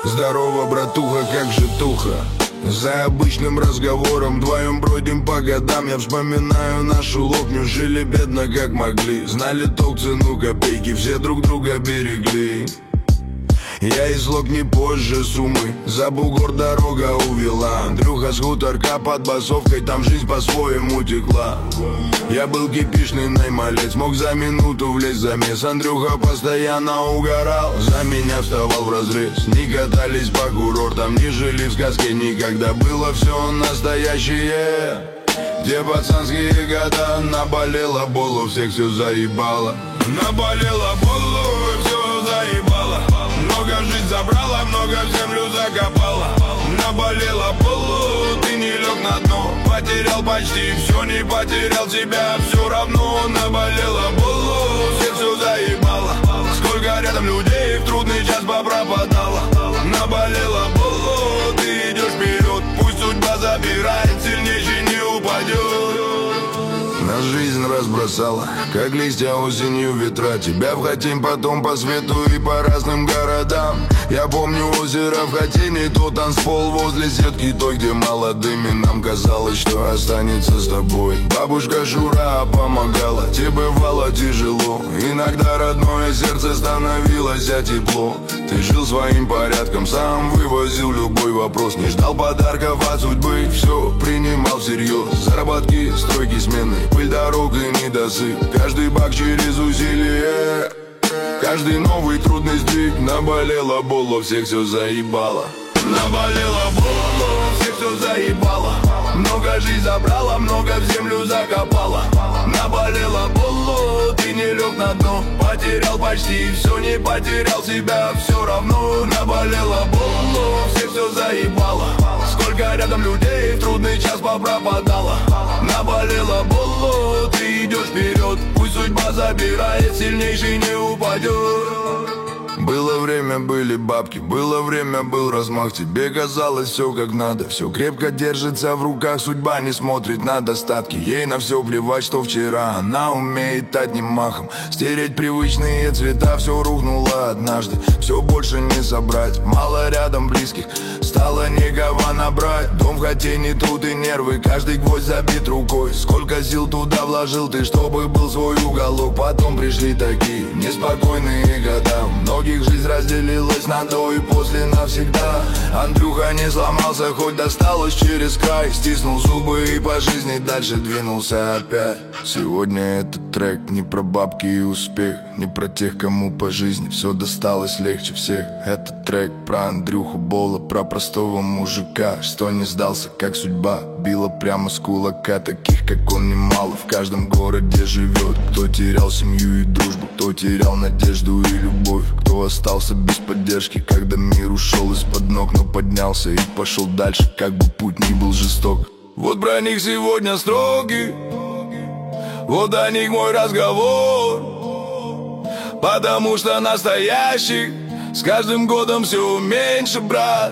Здорово, братуха, как же туха? За обычным разговором вдвоем бродим по годам. Я вспоминаю нашу лопню, жили бедно как могли. Знали толк, цену, копейки, все друг друга берегли. Я из Локни позже Сумы, за бугор дорога увела. Андрюха с хуторка под басовкой, там жизнь по-своему текла. Я был кипишный наймалец, мог за минуту влезть в замес. Андрюха постоянно угорал, за меня вставал вразрез. Не катались по курортам, не жили в сказке никогда. Было все настоящее, те пацанские года. Наболело болу, всех все заебало. Наболело болу, все заебало. Много жизнь забрала, много в землю закопала. Наболело полу, ты не лег на дно. Потерял почти все, не потерял тебя все равно. Наболело полу, всех все заебало. Сколько рядом людей в трудный час попропадало. Наболело полу, ты идешь вперед. Пусть судьба забирает, сильнейший не упадет. Нас жизнь разбросала, как листья осенью ветра. Тебя вхотим потом по свету и по разным городам. Я помню озеро в Хотине, тот танцпол возле сетки той, где молодыми нам казалось, что останется с тобой. Бабушка Шура помогала, тебе бывало тяжело. Иногда родное сердце становилось тепло. Ты жил своим порядком, сам вывозил любой вопрос. Не ждал подарков от судьбы, все принимал всерьез. Заработки, стройки, смены, пыль дорог и недосып. Каждый бак через усилие, каждый новый трудный сдвиг. Наболело боло, всех все заебало. Наболело боло, всех все заебало. Много жизнь забрала, много в землю закопала. Наболело боло, ты не лег на дно. Потерял почти все, не потерял себя все равно. Наболело боло, всех все заебало. Сколько рядом людей в трудный час попропадало. Наболело боло, ты идешь вперед. Пусть судьба забирает, сильнейший не упадет. Было время, были бабки, было время, был размах. Тебе казалось все как надо, все крепко держится в руках. Судьба не смотрит на достатки, ей на все плевать, что вчера. Она умеет одним махом стереть привычные цвета. Все рухнуло однажды, все больше не собрать. Мало рядом близких, стало никого набрать. Дом в Хотине, тут и нервы, каждый гвоздь забит рукой. Сколько сил туда вложил ты, чтобы был свой уголок. Потом пришли такие неспокойные года. Многих жизнь разделилась на до и после навсегда. Андрюха не сломался, хоть досталось через край. Стиснул зубы и по жизни дальше двинулся опять. Сегодня этот трек не про бабки и успех, не про тех, кому по жизни все досталось легче всех. Этот трек про Андрюху Бола, про простого мужика, что не сдался, как судьба била прямо с кулака. Таких, как он, немало в каждом городе живет. Кто терял семью и дружбу, кто терял надежду и любовь, кто остался без поддержки, когда мир ушел из-под ног, но поднялся и пошел дальше, как бы путь ни был жесток. Вот про них сегодня строгий, вот о них мой разговор, потому что настоящих с каждым годом все меньше, брат.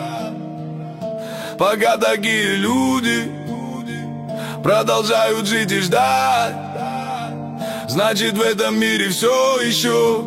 Пока такие люди продолжают жить и ждать, значит в этом мире все еще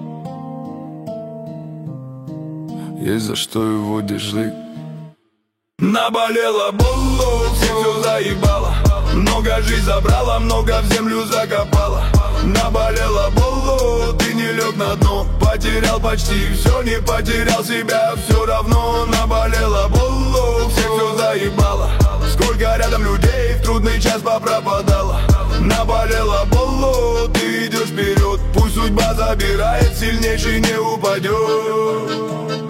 есть за что его держи. Наболело боло, всех все заебало. Много жизнь забрала, много в землю закопала. Наболело боло, ты не лег на дно. Потерял почти все, не потерял себя все равно. Наболело боло, всех все заебало. Сколько рядом людей в трудный час попропадало. Наболело боло, ты идешь вперед. Пусть судьба забирает, сильнейший не упадет.